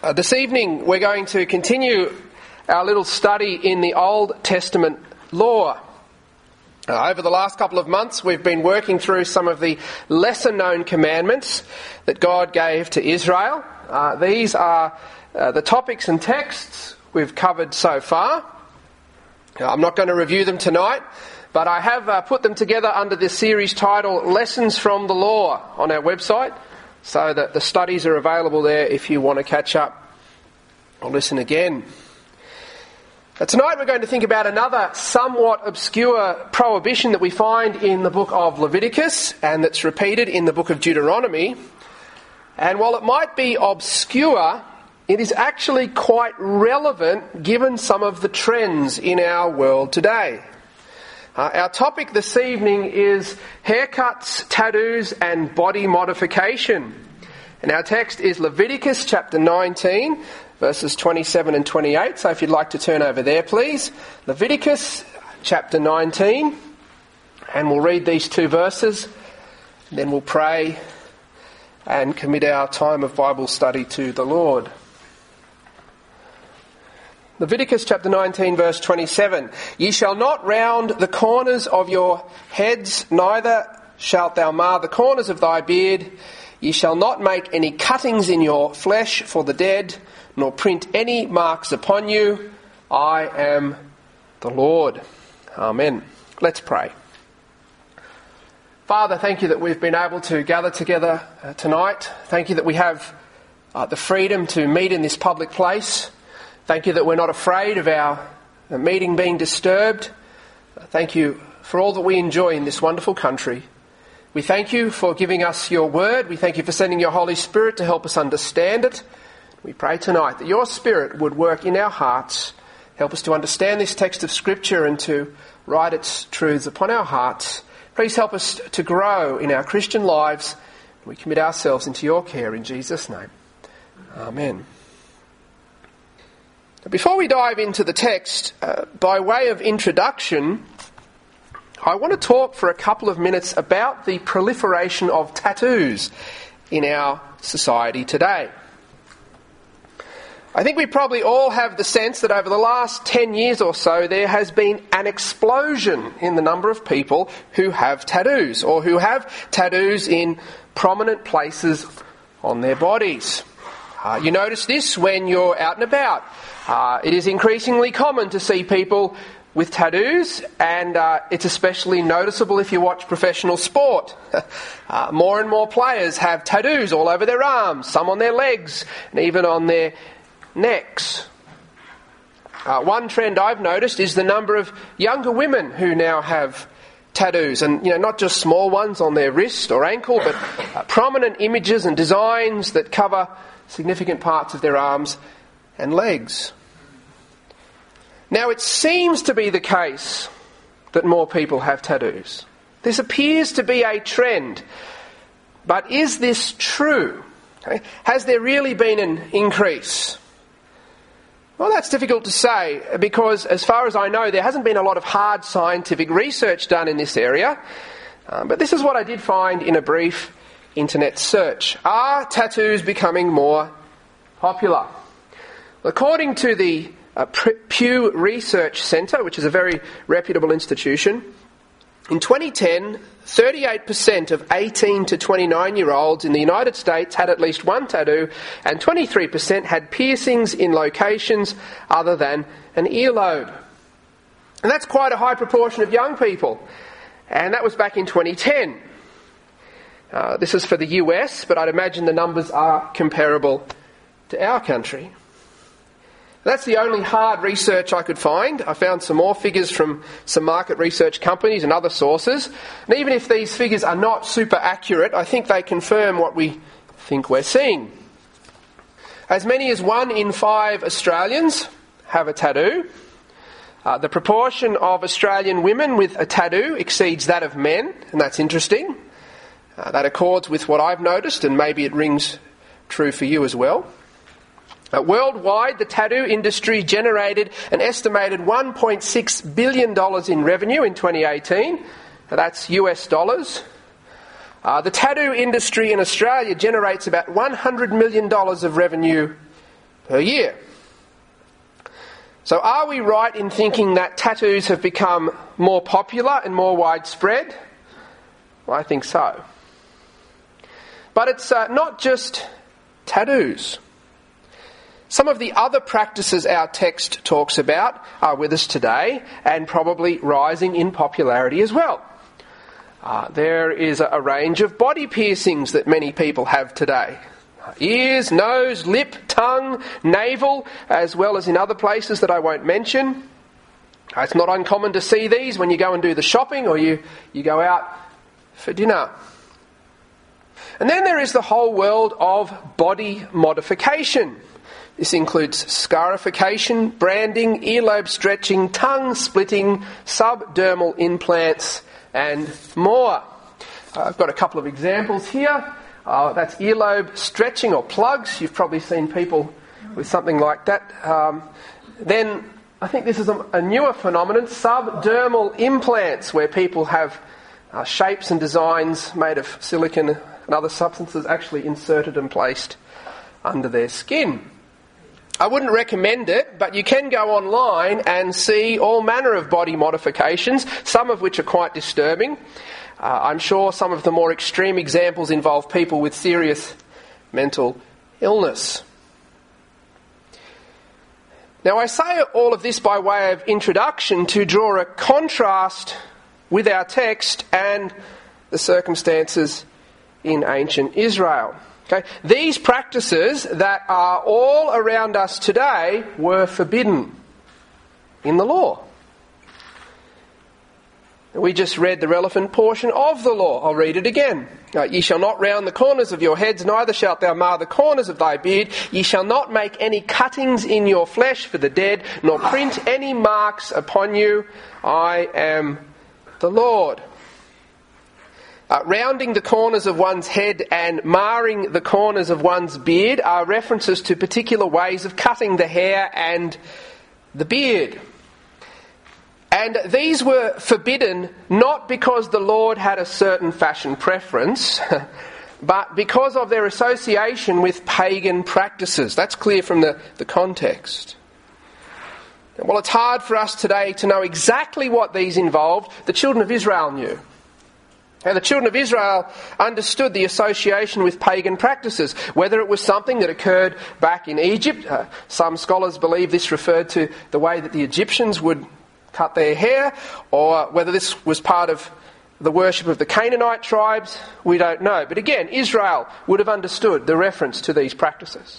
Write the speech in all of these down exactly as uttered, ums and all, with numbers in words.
Uh, this evening we're going to continue our little study in the Old Testament law. Uh, over the last couple of months we've been working through some of the lesser known commandments that God gave to Israel. Uh, these are uh, the topics and texts we've covered so far. Uh, I'm not going to review them tonight, but I have uh, put them together under this series title, Lessons from the Law, on our website, so that the studies are available there if you want to catch up or listen again. Now, tonight we're going to think about another somewhat obscure prohibition that we find in the book of Leviticus and that's repeated in the book of Deuteronomy. And while it might be obscure, it is actually quite relevant given some of the trends in our world today. Uh, our topic this evening is haircuts, tattoos and body modification. And our text is Leviticus chapter nineteen, verses twenty-seven and twenty-eight. So if you'd like to turn over there, please. Leviticus chapter nineteen. And we'll read these two verses. And then we'll pray and commit our time of Bible study to the Lord. Leviticus chapter nineteen, verse twenty-seven. Ye shall not round the corners of your heads, neither shalt thou mar the corners of thy beard. Ye shall not make any cuttings in your flesh for the dead, nor print any marks upon you. I am the Lord. Amen. Let's pray. Father, thank you that we've been able to gather together uh, tonight. Thank you that we have uh, the freedom to meet in this public place. Thank you that we're not afraid of our meeting being disturbed. Thank you for all that we enjoy in this wonderful country. We thank you for giving us your word. We thank you for sending your Holy Spirit to help us understand it. We pray tonight that your Spirit would work in our hearts, help us to understand this text of Scripture and to write its truths upon our hearts. Please help us to grow in our Christian lives. We commit ourselves into your care in Jesus' name. Amen. Before we dive into the text, uh, by way of introduction, I want to talk for a couple of minutes about the proliferation of tattoos in our society today. I think we probably all have the sense that over the last ten years or so there has been an explosion in the number of people who have tattoos or who have tattoos in prominent places on their bodies. Uh, you notice this when you're out and about. Uh, it is increasingly common to see people with tattoos, and uh, it's especially noticeable if you watch professional sport. uh, more and more players have tattoos all over their arms, some on their legs, and even on their necks. Uh, one trend I've noticed is the number of younger women who now have tattoos, and you know, not just small ones on their wrist or ankle, but uh, prominent images and designs that cover significant parts of their arms and legs. Now, it seems to be the case that more people have tattoos. This appears to be a trend. But is this true? Okay. Has there really been an increase? Well, that's difficult to say because, as far as I know, there hasn't been a lot of hard scientific research done in this area. Um, but this is what I did find in a brief internet search. Are tattoos becoming more popular? According to the uh, Pew Research Centre, which is a very reputable institution, in twenty ten, thirty-eight percent of eighteen to twenty-nine-year-olds in the United States had at least one tattoo, and twenty-three percent had piercings in locations other than an earlobe. And that's quite a high proportion of young people. And that was back in twenty ten. Uh, this is for the U S, but I'd imagine the numbers are comparable to our country. That's the only hard research I could find. I found some more figures from some market research companies and other sources. And even if these figures are not super accurate, I think they confirm what we think we're seeing. As many as one in five Australians have a tattoo. Uh, the proportion of Australian women with a tattoo exceeds that of men, and that's interesting. Uh, that accords with what I've noticed, and maybe it rings true for you as well. Uh, worldwide, the tattoo industry generated an estimated one point six billion dollars in revenue in twenty eighteen. Now, that's U S dollars. Uh, the tattoo industry in Australia generates about one hundred million dollars of revenue per year. So are we right in thinking that tattoos have become more popular and more widespread? Well, I think so. But it's uh, not just tattoos. Some of the other practices our text talks about are with us today and probably rising in popularity as well. Uh, there is a, a range of body piercings that many people have today. Ears, nose, lip, tongue, navel, as well as in other places that I won't mention. Uh, it's not uncommon to see these when you go and do the shopping or you, you go out for dinner. And then there is the whole world of body modification. This includes scarification, branding, earlobe stretching, tongue splitting, subdermal implants, and more. Uh, I've got a couple of examples here. Uh, that's earlobe stretching or plugs. You've probably seen people with something like that. Um, then I think this is a, a newer phenomenon, subdermal implants, where people have uh, shapes and designs made of silicon and other substances actually inserted and placed under their skin. I wouldn't recommend it, but you can go online and see all manner of body modifications, some of which are quite disturbing. Uh, I'm sure some of the more extreme examples involve people with serious mental illness. Now, I say all of this by way of introduction to draw a contrast with our text and the circumstances in ancient Israel. Okay? These practices that are all around us today were forbidden in the law. We just read the relevant portion of the law. I'll read it again. Uh, Ye shall not round the corners of your heads, neither shalt thou mar the corners of thy beard. Ye shall not make any cuttings in your flesh for the dead, nor print any marks upon you. I am the Lord. Uh, rounding the corners of one's head and marring the corners of one's beard are references to particular ways of cutting the hair and the beard. And these were forbidden not because the Lord had a certain fashion preference, but because of their association with pagan practices. That's clear from the, the context. Well, it's hard for us today to know exactly what these involved. The children of Israel knew. And the children of Israel understood the association with pagan practices, whether it was something that occurred back in Egypt. Uh, some scholars believe this referred to the way that the Egyptians would cut their hair, or whether this was part of the worship of the Canaanite tribes, we don't know. But again, Israel would have understood the reference to these practices.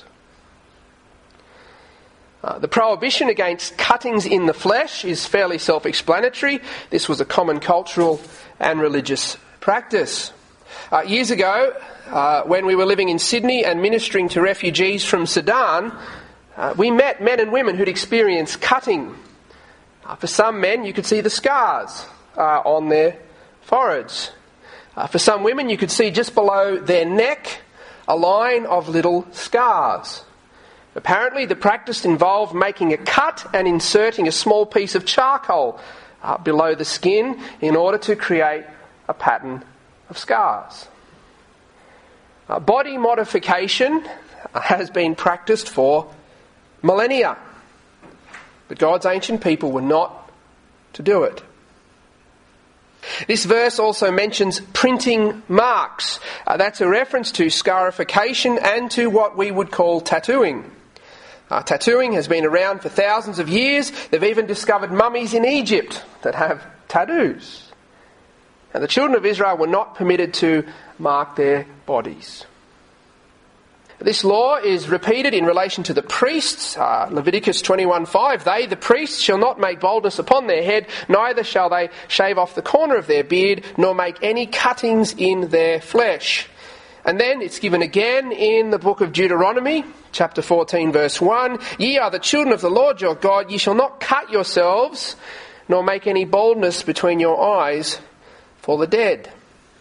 Uh, the prohibition against cuttings in the flesh is fairly self-explanatory. This was a common cultural and religious practice. Uh, years ago, uh, when we were living in Sydney and ministering to refugees from Sudan, uh, we met men and women who'd experienced cutting. Uh, for some men, you could see the scars uh, on their foreheads. Uh, for some women, you could see just below their neck a line of little scars. Apparently, the practice involved making a cut and inserting a small piece of charcoal uh, below the skin in order to create a pattern of scars. Uh, body modification has been practiced for millennia, but God's ancient people were not to do it. This verse also mentions printing marks. Uh, that's a reference to scarification and to what we would call tattooing. Uh, tattooing has been around for thousands of years. They've even discovered mummies in Egypt that have tattoos. And the children of Israel were not permitted to mark their bodies. This law is repeated in relation to the priests. Uh, Leviticus twenty-one five, they, the priests, shall not make baldness upon their head, neither shall they shave off the corner of their beard, nor make any cuttings in their flesh. And then it's given again in the book of Deuteronomy, chapter fourteen, verse one. Ye are the children of the Lord your God. Ye shall not cut yourselves, nor make any baldness between your eyes for the dead.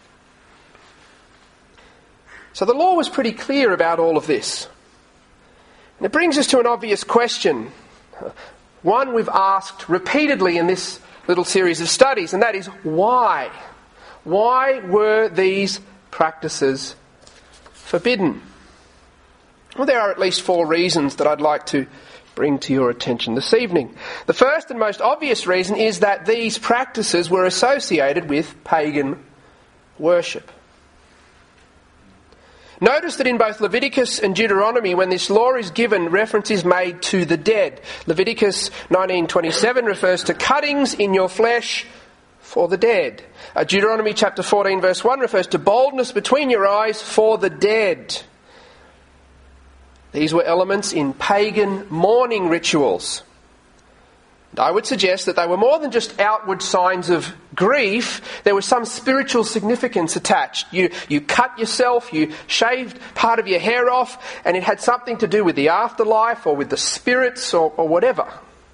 So the law was pretty clear about all of this. And it brings us to an obvious question. One we've asked repeatedly in this little series of studies, and that is why? Why were these practices forbidden? Well, there are at least four reasons that I'd like to bring to your attention this evening. The first and most obvious reason is that these practices were associated with pagan worship. Notice that in both Leviticus and Deuteronomy, when this law is given, reference is made to the dead. Leviticus nineteen twenty-seven refers to cuttings in your flesh for the dead. Uh, Deuteronomy chapter fourteen verse one refers to baldness between your eyes for the dead. These were elements in pagan mourning rituals. And I would suggest that they were more than just outward signs of grief. There was some spiritual significance attached. You, you cut yourself, you shaved part of your hair off, and it had something to do with the afterlife or with the spirits or, or whatever.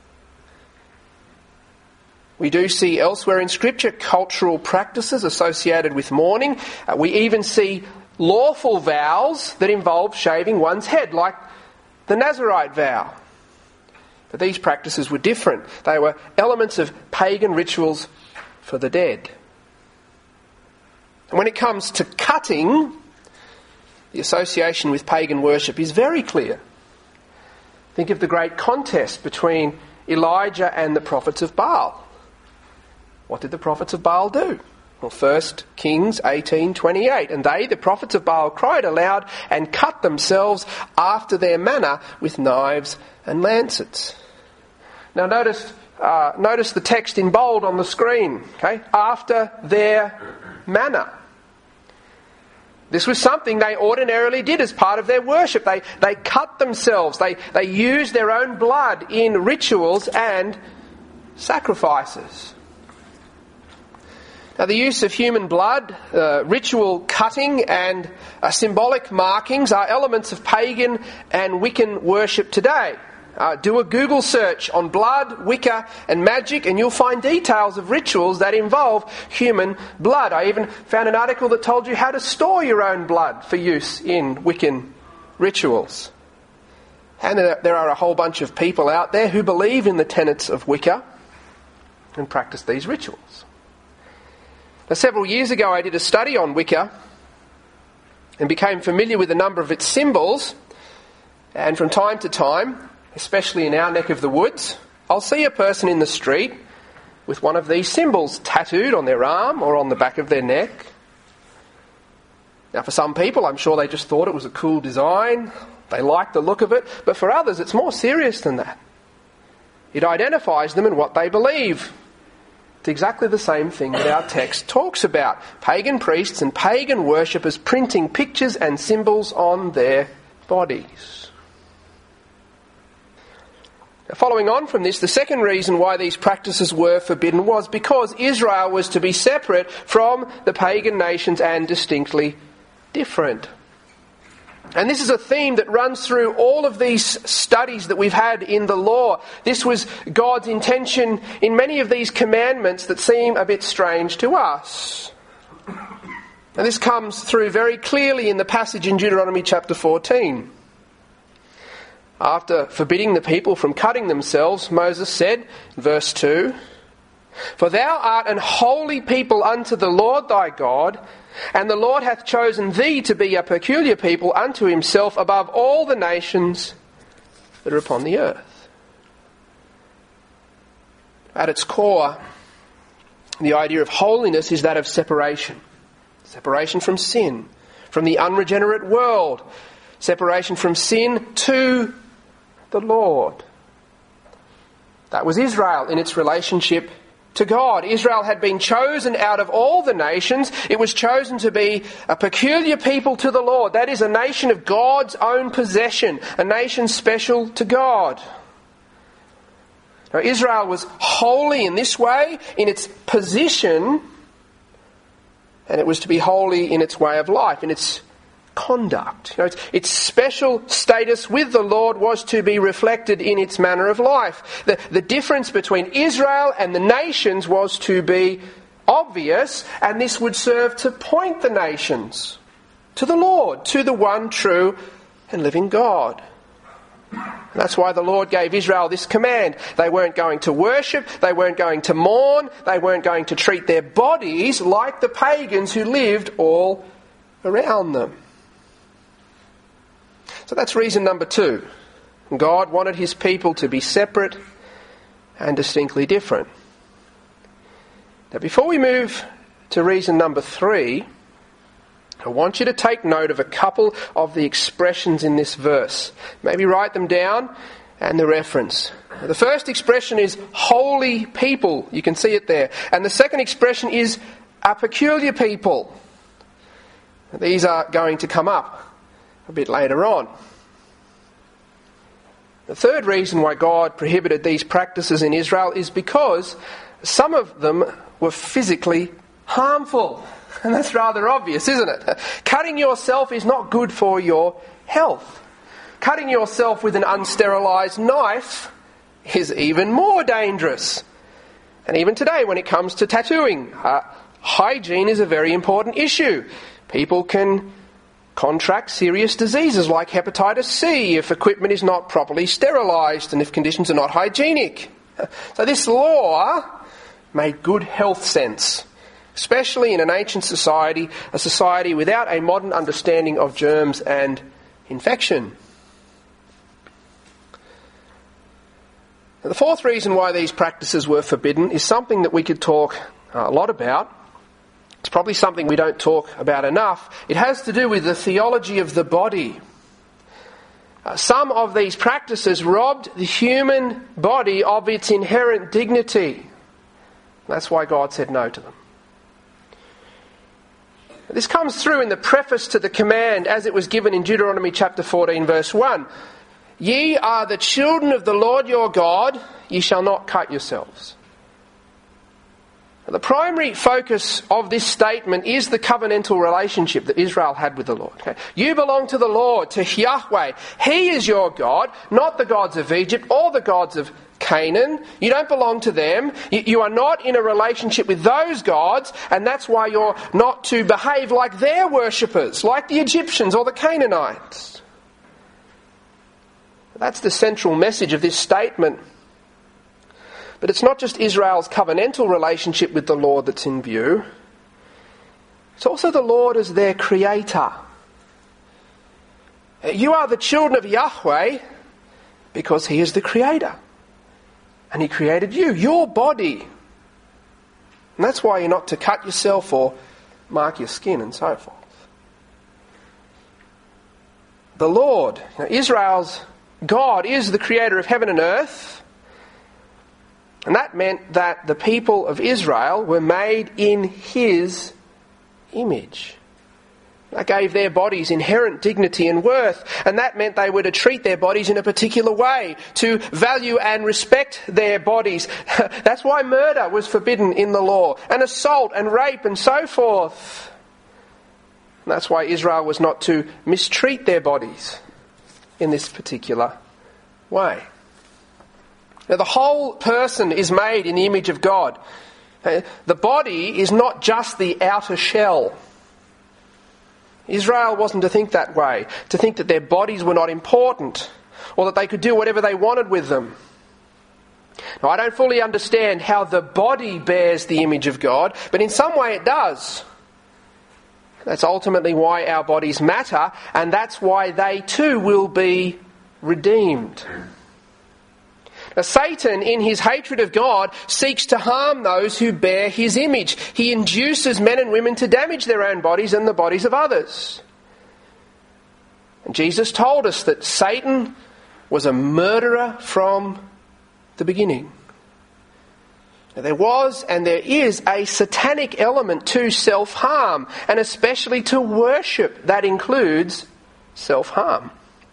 We do see elsewhere in Scripture cultural practices associated with mourning. Uh, we even see lawful vows that involve shaving one's head, like the Nazirite vow. But these practices were different. They were elements of pagan rituals for the dead. And when it comes to cutting, the association with pagan worship is very clear. Think of the great contest between Elijah and the prophets of Baal. What did the prophets of Baal do? Well, First Kings eighteen twenty-eight. And they, the prophets of Baal, cried aloud and cut themselves after their manner with knives and lancets. Now notice, uh, notice the text in bold on the screen. Okay, after their manner. This was something they ordinarily did as part of their worship. They they cut themselves. They they used their own blood in rituals and sacrifices. Now, the use of human blood, uh, ritual cutting and uh, symbolic markings are elements of pagan and Wiccan worship today. Uh, do a Google search on blood, Wicca and magic and you'll find details of rituals that involve human blood. I even found an article that told you how to store your own blood for use in Wiccan rituals. And there are a whole bunch of people out there who believe in the tenets of Wicca and practice these rituals. Now, several years ago I did a study on Wicca and became familiar with a number of its symbols, and from time to time, especially in our neck of the woods, I'll see a person in the street with one of these symbols tattooed on their arm or on the back of their neck. Now, for some people, I'm sure they just thought it was a cool design, they liked the look of it, but for others it's more serious than that. It identifies them in what they believe. It's exactly the same thing that our text talks about. Pagan priests and pagan worshippers printing pictures and symbols on their bodies. Now, following on from this, the second reason why these practices were forbidden was because Israel was to be separate from the pagan nations and distinctly different. And this is a theme that runs through all of these studies that we've had in the law. This was God's intention in many of these commandments that seem a bit strange to us. And this comes through very clearly in the passage in Deuteronomy chapter fourteen. After forbidding the people from cutting themselves, Moses said, verse two, "For thou art an holy people unto the Lord thy God, and the Lord hath chosen thee to be a peculiar people unto himself above all the nations that are upon the earth." At its core, the idea of holiness is that of separation. Separation from sin, from the unregenerate world. Separation from sin to the Lord. That was Israel in its relationship to God. Israel had been chosen out of all the nations. It was chosen to be a peculiar people to the Lord. That is, a nation of God's own possession, a nation special to God. Now, Israel was holy in this way, in its position, and it was to be holy in its way of life, in its conduct. You know, its, its special status with the Lord was to be reflected in its manner of life. The, the difference between Israel and the nations was to be obvious, and this would serve to point the nations to the Lord, to the one true and living God. And that's why the Lord gave Israel this command. They weren't going to worship, they weren't going to mourn, they weren't going to treat their bodies like the pagans who lived all around them. So that's reason number two. God wanted his people to be separate and distinctly different. Now, before we move to reason number three, I want you to take note of a couple of the expressions in this verse. Maybe write them down and the reference. The first expression is holy people. You can see it there. And the second expression is a peculiar people. These are going to come up a bit later on. The third reason why God prohibited these practices in Israel is because some of them were physically harmful. And that's rather obvious, isn't it? Cutting yourself is not good for your health. Cutting yourself with an unsterilised knife is even more dangerous. And even today, when it comes to tattooing, uh, hygiene is a very important issue. People can contract serious diseases like hepatitis C if equipment is not properly sterilised and if conditions are not hygienic. So this law made good health sense, especially in an ancient society, a society without a modern understanding of germs and infection. Now, the fourth reason why these practices were forbidden is something that we could talk a lot about. It's probably something we don't talk about enough. It has to do with the theology of the body. Uh, some of these practices robbed the human body of its inherent dignity. That's why God said no to them. This comes through in the preface to the command as it was given in Deuteronomy chapter fourteen verse one. Ye are the children of the Lord your God, ye shall not cut yourselves. The primary focus of this statement is the covenantal relationship that Israel had with the Lord. Okay? You belong to the Lord, to Yahweh. He is your God, not the gods of Egypt or the gods of Canaan. You don't belong to them. You, you are not in a relationship with those gods, and that's why you're not to behave like their worshippers, like the Egyptians or the Canaanites. That's the central message of this statement. But it's not just Israel's covenantal relationship with the Lord that's in view. It's also the Lord as their creator. You are the children of Yahweh because he is the creator. And he created you, your body. And that's why you're not to cut yourself or mark your skin and so forth. The Lord, you know, Israel's God, is the creator of heaven and earth. And that meant that the people of Israel were made in his image. That gave their bodies inherent dignity and worth. And that meant they were to treat their bodies in a particular way, to value and respect their bodies. That's why murder was forbidden in the law, and assault and rape and so forth. And that's why Israel was not to mistreat their bodies in this particular way. Now, the whole person is made in the image of God. The body is not just the outer shell. Israel wasn't to think that way, to think that their bodies were not important, or that they could do whatever they wanted with them. Now, I don't fully understand how the body bears the image of God, but in some way it does. That's ultimately why our bodies matter, and that's why they too will be redeemed. Now, Satan, in his hatred of God, seeks to harm those who bear his image. He induces men and women to damage their own bodies and the bodies of others. And Jesus told us that Satan was a murderer from the beginning. Now, there was and there is a satanic element to self-harm, and especially to worship that includes self-harm.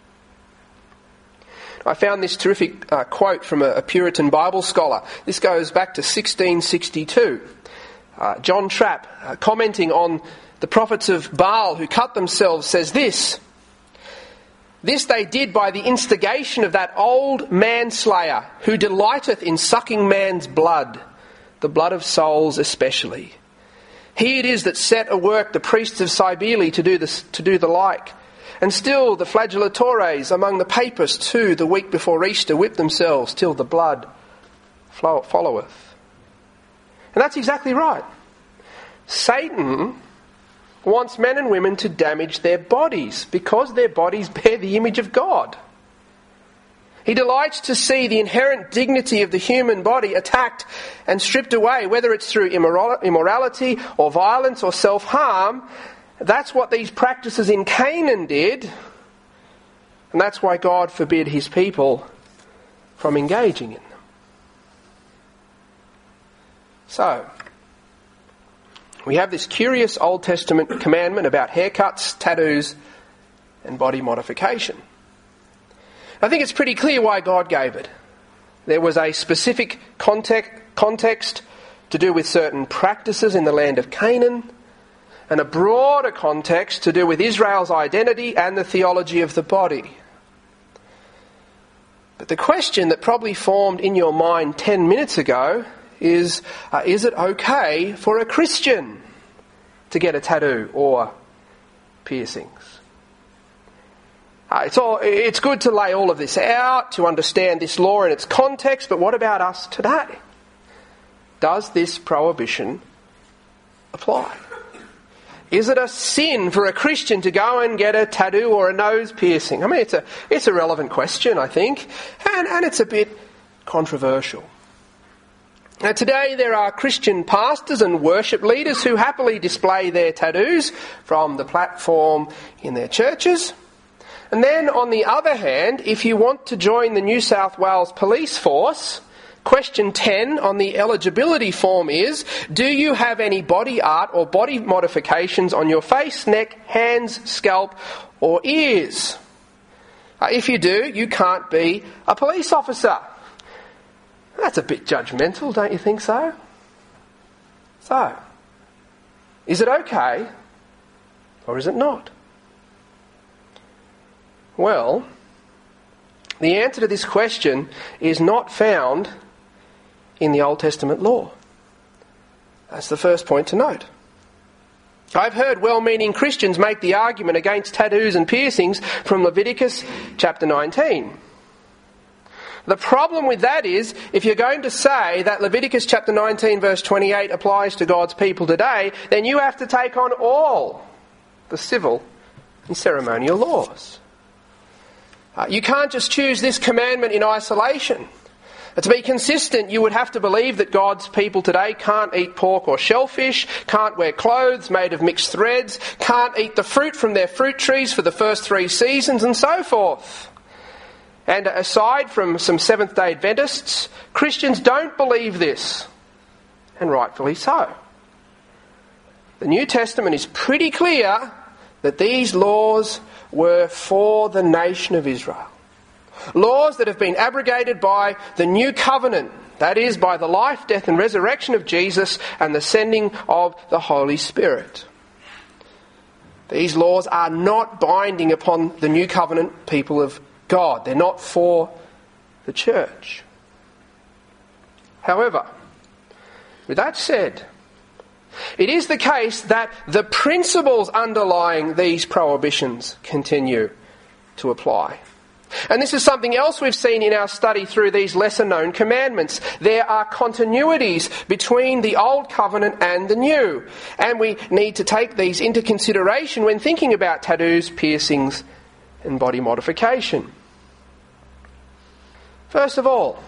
I found this terrific uh, quote from a, a Puritan Bible scholar. This goes back to sixteen sixty-two. Uh, John Trapp, uh, commenting on the prophets of Baal who cut themselves, says this: This they did by the instigation of that old manslayer who delighteth in sucking man's blood, the blood of souls especially. He it is that set a work the priests of Cybele to do this, to do the like. And still the flagellatores among the papists who, the week before Easter, whip themselves till the blood followeth. And that's exactly right. Satan wants men and women to damage their bodies because their bodies bear the image of God. He delights to see the inherent dignity of the human body attacked and stripped away, whether it's through immorality or violence or self-harm. That's what these practices in Canaan did, and that's why God forbid his people from engaging in them. So, we have this curious Old Testament commandment about haircuts, tattoos, and body modification. I think it's pretty clear why God gave it. There was a specific context, context to do with certain practices in the land of Canaan, and a broader context to do with Israel's identity and the theology of the body. But the question that probably formed in your mind ten minutes ago is, uh, is it okay for a Christian to get a tattoo or piercings? Uh, it's all, it's good to lay all of this out, to understand this law in its context, but what about us today? Does this prohibition apply? Is it a sin for a Christian to go and get a tattoo or a nose piercing? I mean, it's a it's a relevant question, I think, and, and it's a bit controversial. Now, today there are Christian pastors and worship leaders who happily display their tattoos from the platform in their churches. And then, on the other hand, if you want to join the New South Wales Police Force, question ten on the eligibility form is, do you have any body art or body modifications on your face, neck, hands, scalp or ears? Uh, if you do, you can't be a police officer. That's a bit judgmental, don't you think so? So, is it okay or is it not? Well, the answer to this question is not found in the Old Testament law. That's the first point to note. I've heard well-meaning Christians make the argument against tattoos and piercings from Leviticus chapter nineteen. The problem with that is, if you're going to say that Leviticus chapter nineteen verse twenty-eight applies to God's people today, then you have to take on all the civil and ceremonial laws. Uh, you can't just choose this commandment in isolation. To be consistent, you would have to believe that God's people today can't eat pork or shellfish, can't wear clothes made of mixed threads, can't eat the fruit from their fruit trees for the first three seasons, and so forth. And aside from some Seventh-day Adventists, Christians don't believe this, and rightfully so. The New Testament is pretty clear that these laws were for the nation of Israel. Laws that have been abrogated by the new covenant, that is, by the life, death and resurrection of Jesus and the sending of the Holy Spirit. These laws are not binding upon the new covenant people of God. They're not for the church. However, with that said, it is the case that the principles underlying these prohibitions continue to apply. And this is something else we've seen in our study through these lesser-known commandments. There are continuities between the Old Covenant and the New, and we need to take these into consideration when thinking about tattoos, piercings, and body modification. First of all,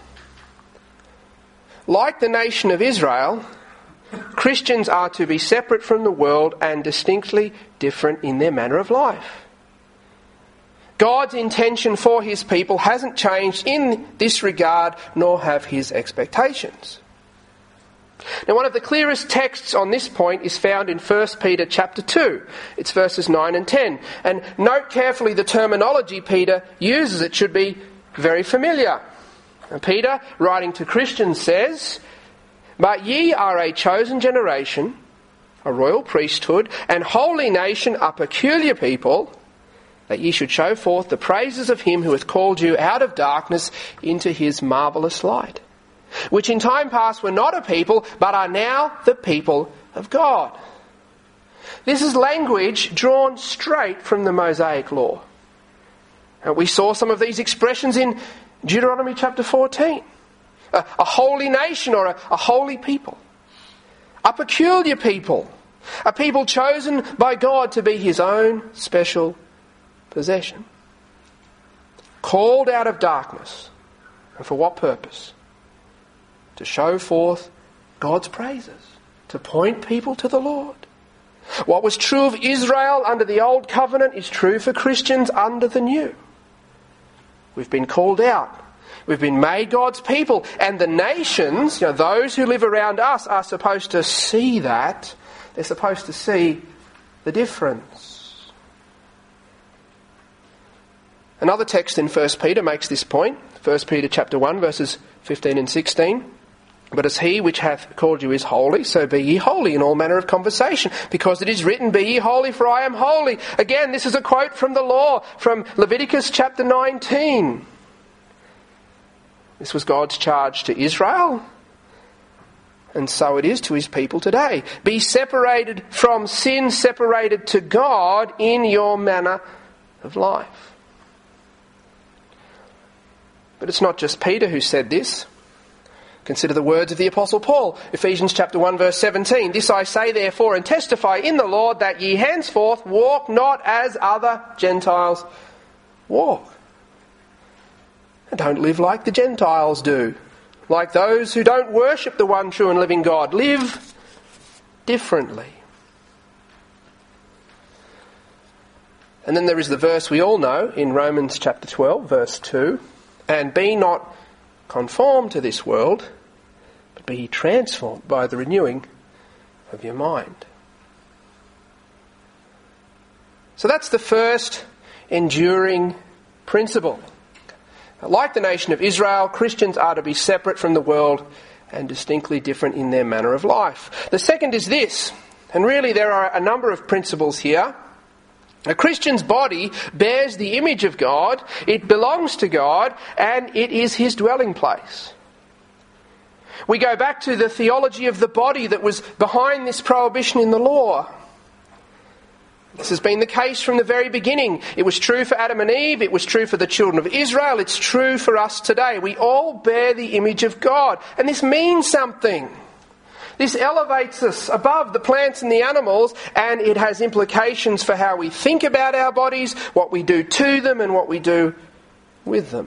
like the nation of Israel, Christians are to be separate from the world and distinctly different in their manner of life. God's intention for his people hasn't changed in this regard, nor have his expectations. Now, one of the clearest texts on this point is found in First Peter chapter two. It's verses nine and ten. And note carefully the terminology Peter uses. It should be very familiar. And Peter, writing to Christians, says, "But ye are a chosen generation, a royal priesthood, and holy nation, a peculiar people, that ye should show forth the praises of him who hath called you out of darkness into his marvellous light, which in time past were not a people, but are now the people of God." This is language drawn straight from the Mosaic law. And we saw some of these expressions in Deuteronomy chapter fourteen. A, a holy nation or a, a holy people. A peculiar people. A people chosen by God to be his own special possession. Called out of darkness. And for what purpose? To show forth God's praises. To point people to the Lord. What was true of Israel under the old covenant is true for Christians under the new. We've been called out. We've been made God's people. And the nations, you know, those who live around us, are supposed to see that. They're supposed to see the difference. Another text in First Peter makes this point. First Peter chapter one, verses fifteen and sixteen. But as he which hath called you is holy, so be ye holy in all manner of conversation. Because it is written, be ye holy, for I am holy. Again, this is a quote from the law, from Leviticus chapter nineteen. This was God's charge to Israel. And so it is to his people today. Be separated from sin, separated to God in your manner of life. But it's not just Peter who said this. Consider the words of the Apostle Paul. Ephesians chapter one verse seventeen. This I say therefore and testify in the Lord that ye henceforth walk not as other Gentiles walk. And don't live like the Gentiles do. Like those who don't worship the one true and living God. Live differently. And then there is the verse we all know in Romans chapter twelve verse two. And be not conformed to this world, but be ye transformed by the renewing of your mind. So that's the first enduring principle. Like the nation of Israel, Christians are to be separate from the world and distinctly different in their manner of life. The second is this, and really there are a number of principles here. A Christian's body bears the image of God, it belongs to God, and it is his dwelling place. We go back to the theology of the body that was behind this prohibition in the law. This has been the case from the very beginning. It was true for Adam and Eve, it was true for the children of Israel, it's true for us today. We all bear the image of God, and this means something. This elevates us above the plants and the animals, and it has implications for how we think about our bodies, what we do to them, and what we do with them.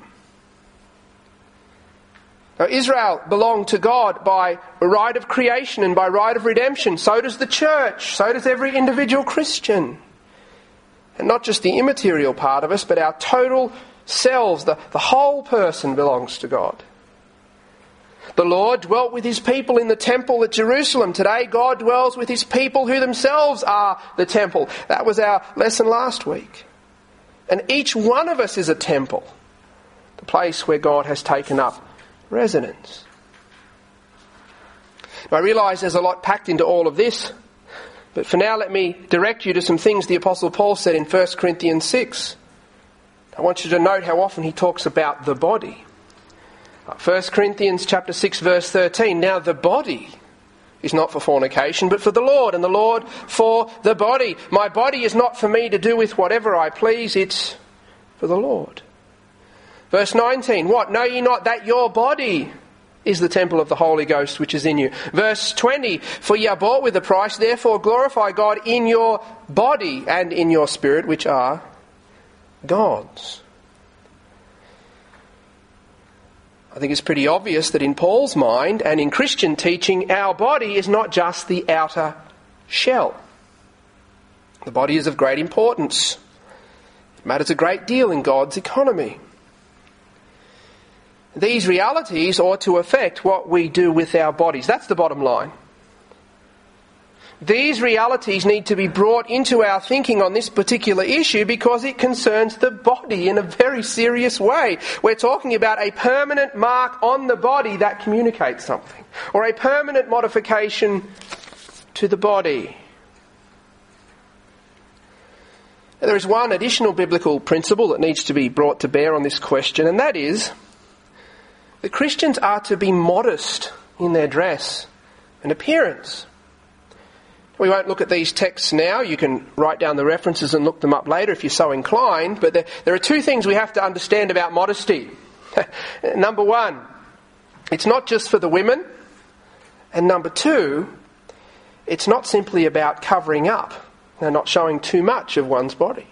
Now, Israel belonged to God by right of creation and by right of redemption. So does the church. So does every individual Christian. And not just the immaterial part of us, but our total selves, the, the whole person belongs to God. The Lord dwelt with his people in the temple at Jerusalem. Today, God dwells with his people who themselves are the temple. That was our lesson last week. And each one of us is a temple, the place where God has taken up residence. Now, I realise there's a lot packed into all of this, but for now let me direct you to some things the Apostle Paul said in First Corinthians six. I want you to note how often he talks about the body. First Corinthians chapter six verse thirteen. Now the body is not for fornication, but for the Lord, and the Lord for the body. My body is not for me to do with whatever I please, it's for the Lord. Verse nineteen, what? Know ye not that your body is the temple of the Holy Ghost which is in you? Verse twenty, for ye are bought with a price, therefore glorify God in your body and in your spirit, which are God's. I think it's pretty obvious that in Paul's mind and in Christian teaching, our body is not just the outer shell. The body is of great importance. It matters a great deal in God's economy. These realities ought to affect what we do with our bodies. That's the bottom line. These realities need to be brought into our thinking on this particular issue because it concerns the body in a very serious way. We're talking about a permanent mark on the body that communicates something, or a permanent modification to the body. Now, there is one additional biblical principle that needs to be brought to bear on this question, and that is that Christians are to be modest in their dress and appearance. We won't look at these texts now. You can write down the references and look them up later if you're so inclined. But there, there are two things we have to understand about modesty. Number one, it's not just for the women. And number two, it's not simply about covering up and not showing too much of one's body.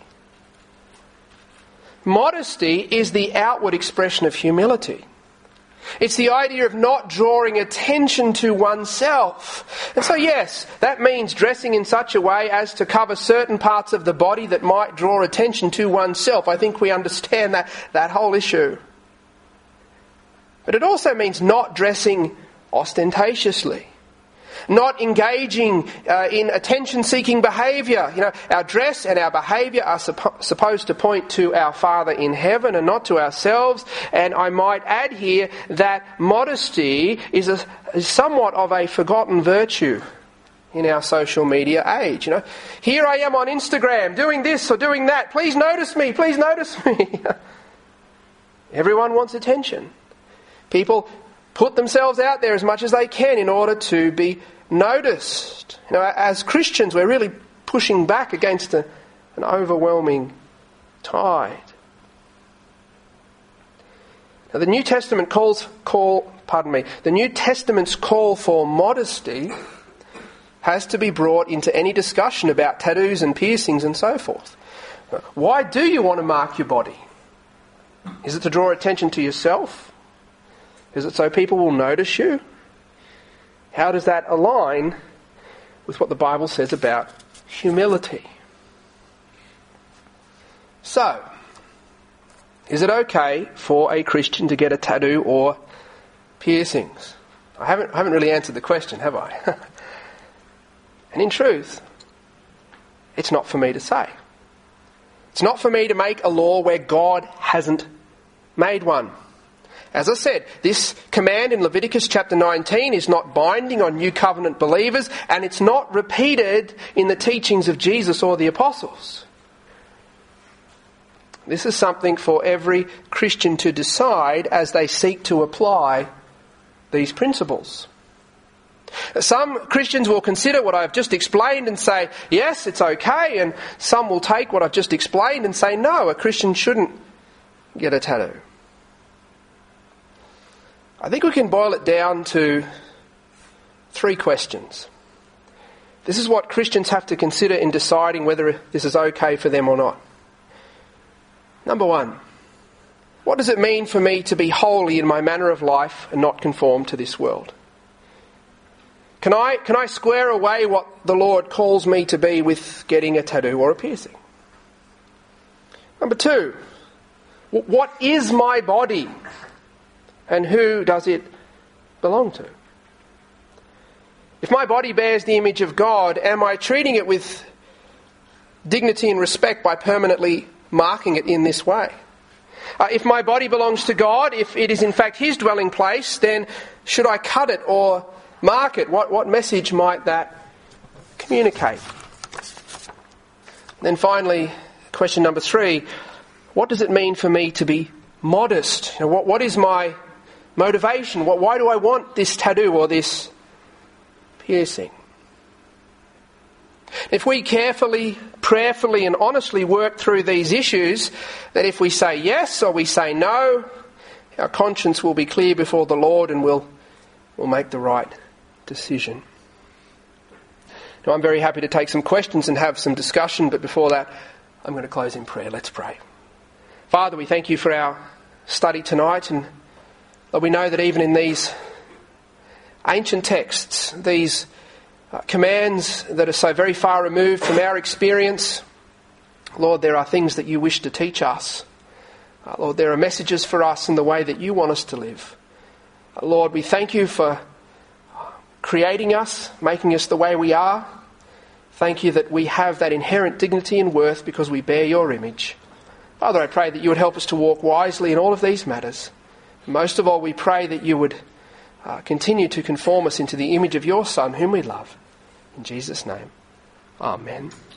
Modesty is the outward expression of humility. It's the idea of not drawing attention to oneself. And so yes, that means dressing in such a way as to cover certain parts of the body that might draw attention to oneself. I think we understand that, that whole issue. But it also means not dressing ostentatiously. Not engaging uh, in attention-seeking behaviour. You know, our dress and our behaviour are suppo- supposed to point to our Father in heaven and not to ourselves. And I might add here that modesty is, a, is somewhat of a forgotten virtue in our social media age. You know, here I am on Instagram doing this or doing that. Please notice me. Please notice me. Everyone wants attention. People put themselves out there as much as they can in order to be noticed. You know, as Christians, we're really pushing back against a, an overwhelming tide. Now, the New Testament calls call pardon me. The New Testament's call for modesty has to be brought into any discussion about tattoos and piercings and so forth. Why do you want to mark your body? Is it to draw attention to yourself? Is it so people will notice you? How does that align with what the Bible says about humility? So, is it okay for a Christian to get a tattoo or piercings? I haven't, I haven't really answered the question, have I? And in truth, it's not for me to say. It's not for me to make a law where God hasn't made one. As I said, this command in Leviticus chapter nineteen is not binding on New Covenant believers, and it's not repeated in the teachings of Jesus or the apostles. This is something for every Christian to decide as they seek to apply these principles. Some Christians will consider what I've just explained and say, yes, it's okay, and some will take what I've just explained and say, no, a Christian shouldn't get a tattoo. I think we can boil it down to three questions. This is what Christians have to consider in deciding whether this is okay for them or not. Number one, what does it mean for me to be holy in my manner of life and not conform to this world? Can I, can I square away what the Lord calls me to be with getting a tattoo or a piercing? Number two, what is my body? And who does it belong to? If my body bears the image of God, am I treating it with dignity and respect by permanently marking it in this way? Uh, if my body belongs to God, if it is in fact His dwelling place, then should I cut it or mark it? What, what message might that communicate? Then finally, question number three, what does it mean for me to be modest? You know, what, what is my motivation? What, why do I want this tattoo or this piercing? If we carefully, prayerfully and honestly work through these issues, that if we say yes or we say no, our conscience will be clear before the Lord and we'll, we'll make the right decision. Now, I'm very happy to take some questions and have some discussion, but before that, I'm going to close in prayer. Let's pray. Father, we thank you for our study tonight, and Lord, we know that even in these ancient texts, these uh, commands that are so very far removed from our experience, Lord, there are things that you wish to teach us. Uh, Lord, there are messages for us in the way that you want us to live. Uh, Lord, we thank you for creating us, making us the way we are. Thank you that we have that inherent dignity and worth because we bear your image. Father, I pray that you would help us to walk wisely in all of these matters. Most of all, we pray that you would uh, continue to conform us into the image of your Son, whom we love. In Jesus' name, amen.